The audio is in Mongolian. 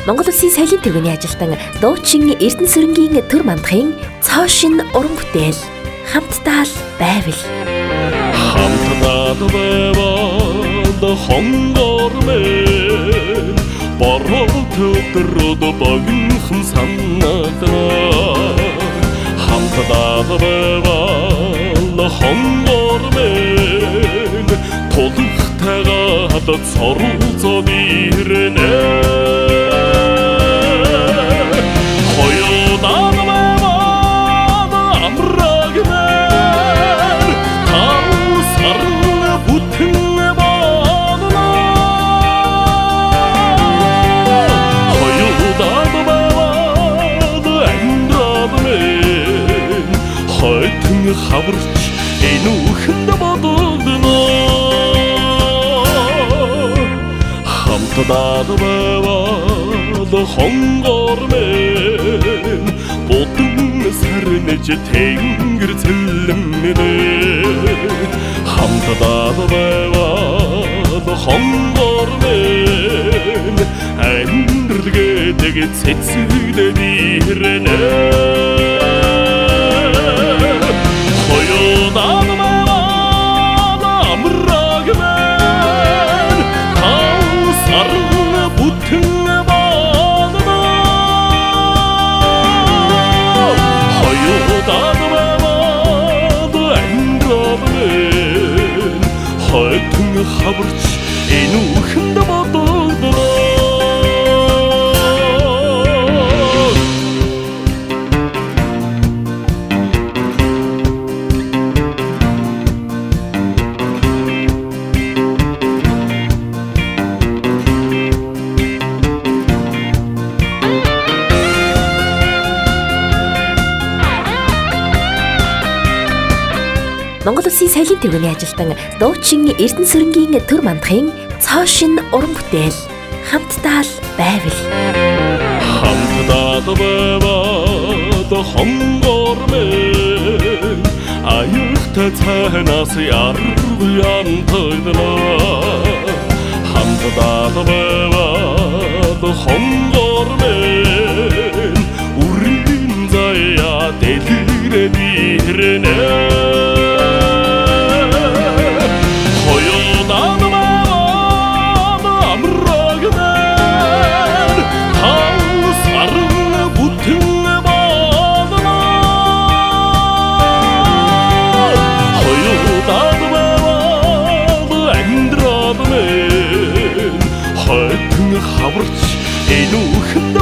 Монгол Улсын соёлын төвийн ажилтан дуучин Эрдэнэсүрэнгийн төр мандахын цоошин уран бүтээл хамтдаа л байвал хамтдаа л байвал хонгор мэн бороод өдрөд богинохон санагдана хамтдаа л байвал хонгор мэн тулхтайгаад цорцод ирнэ хаварч энүүхэнд бодогдно хамтдаа байвал хонгор мэн будан сарнэж тэнгэр цэлмэнэ хамтдаа байвал хонгор мэн амьдралгээд цэцэгдэн ирнэ хаварч энүүхэнд бодогдно Монгол Улсын соёлын төвийн ажилтан дуучин Эрдэнэсүрэнгийн төр мандахын цоошин уран бүтээл хамтдаа л байвал хамтдаа л байвал хонгор мэн аюултай цаанаас яран тойдно хамтдаа л байвал хонгор мэн үрийн заяа дэлгэрэн ирнэ хаварч энүүхэнд